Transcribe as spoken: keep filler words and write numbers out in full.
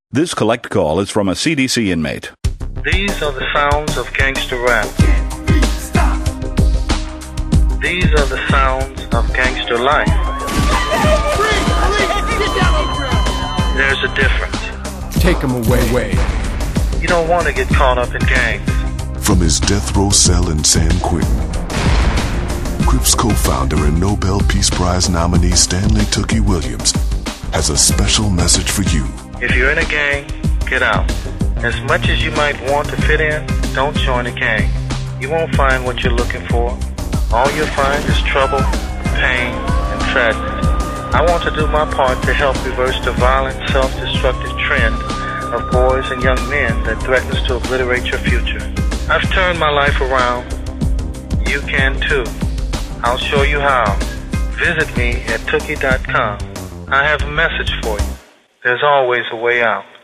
This collect call is from a C D C inmate. These are the sounds of gangster rap. These are the sounds of gangster life. There's a difference. Take him away, way. You don't want to get caught up in gangs. From his death row cell in San Quentin, Crips co-founder and Nobel Peace Prize nominee Stanley Tookie Williams has a special message for you. If you're in a gang, get out. As much as you might want to fit in, don't join a gang. You won't find what you're looking for. All you'll find is trouble, pain, and sadness. I want to do my part to help reverse the violent, self-destructive trend of boys and young men that threatens to obliterate your future. I've turned my life around. You can too. I'll show you how. Visit me at Tookie dot com. I have a message for you. There's always a way out.